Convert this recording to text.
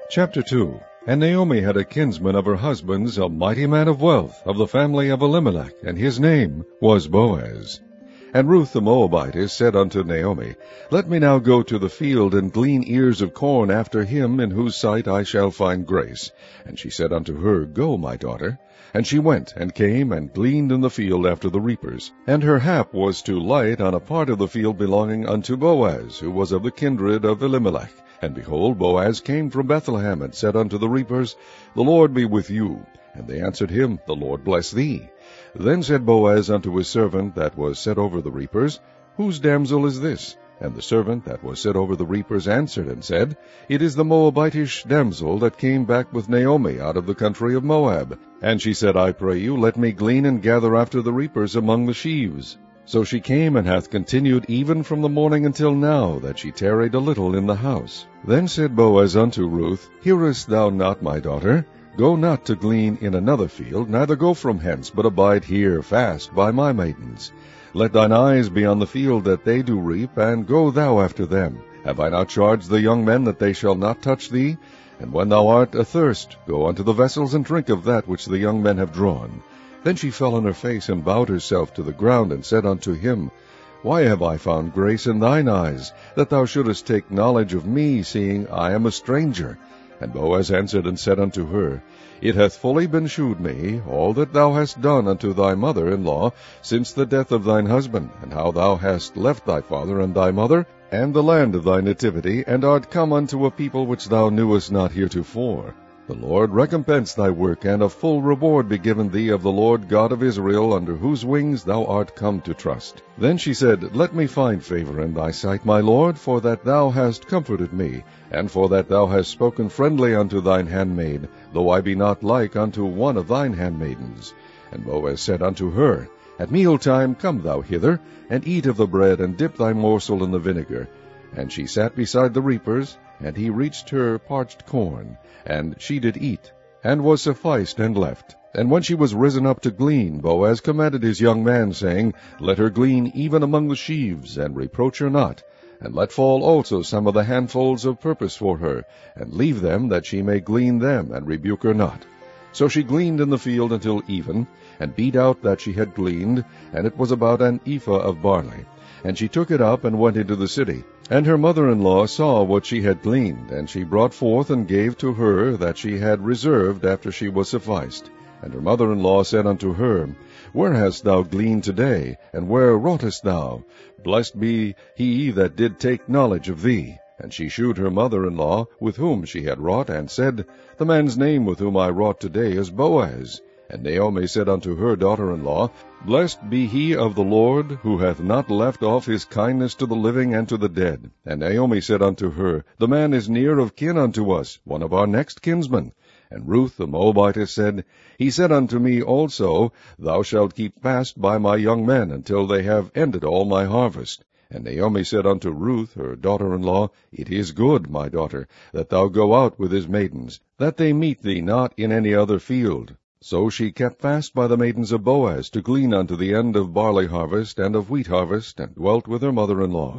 Chapter 2. And Naomi had a kinsman of her husband's, a mighty man of wealth, of the family of Elimelech, and his name was Boaz. And Ruth the Moabitess said unto Naomi, Let me now go to the field, and glean ears of corn after him, in whose sight I shall find grace. And she said unto her, Go, my daughter. And she went, and came, and gleaned in the field after the reapers. And her hap was to light on a part of the field belonging unto Boaz, who was of the kindred of Elimelech. And behold, Boaz came from Bethlehem, and said unto the reapers, The Lord be with you. And they answered him, The Lord bless thee. Then said Boaz unto his servant that was set over the reapers, Whose damsel is this? And the servant that was set over the reapers answered and said, It is the Moabitish damsel that came back with Naomi out of the country of Moab. And she said, I pray you, let me glean and gather after the reapers among the sheaves. So she came, and hath continued even from the morning until now, that she tarried a little in the house. Then said Boaz unto Ruth, Hearest thou not, my daughter? Go not to glean in another field, neither go from hence, but abide here fast by my maidens. Let thine eyes be on the field that they do reap, and go thou after them. Have I not charged the young men that they shall not touch thee? And when thou art athirst, go unto the vessels, and drink of that which the young men have drawn. Then she fell on her face, and bowed herself to the ground, and said unto him, Why have I found grace in thine eyes, that thou shouldest take knowledge of me, seeing I am a stranger? And Boaz answered and said unto her, It hath fully been shewed me, all that thou hast done unto thy mother-in-law, since the death of thine husband, and how thou hast left thy father and thy mother, and the land of thy nativity, and art come unto a people which thou knewest not heretofore. The Lord recompense thy work, and a full reward be given thee of the Lord God of Israel, under whose wings thou art come to trust. Then she said, Let me find favor in thy sight, my Lord, for that thou hast comforted me, and for that thou hast spoken friendly unto thine handmaid, though I be not like unto one of thine handmaidens. And Boaz said unto her, At mealtime come thou hither, and eat of the bread, and dip thy morsel in the vinegar. And she sat beside the reapers, and he reached her parched corn, and she did eat, and was sufficed, and left. And when she was risen up to glean, Boaz commanded his young man, saying, Let her glean even among the sheaves, and reproach her not, and let fall also some of the handfuls of purpose for her, and leave them, that she may glean them, and rebuke her not. So she gleaned in the field until even, and beat out that she had gleaned, and it was about an ephah of barley. And she took it up, and went into the city. And her mother-in-law saw what she had gleaned, and she brought forth and gave to her that she had reserved after she was sufficed. And her mother-in-law said unto her, Where hast thou gleaned today, and where wroughtest thou? Blessed be he that did take knowledge of thee. And she shewed her mother-in-law with whom she had wrought, and said, The man's name with whom I wrought today is Boaz. And Naomi said unto her daughter-in-law, Blessed be he of the Lord, who hath not left off his kindness to the living and to the dead. And Naomi said unto her, The man is near of kin unto us, one of our next kinsmen. And Ruth the Moabitess said, He said unto me also, Thou shalt keep fast by my young men, until they have ended all my harvest. And Naomi said unto Ruth her daughter-in-law, It is good, my daughter, that thou go out with his maidens, that they meet thee not in any other field. So she kept fast by the maidens of Boaz, to glean unto the end of barley harvest and of wheat harvest, and dwelt with her mother-in-law.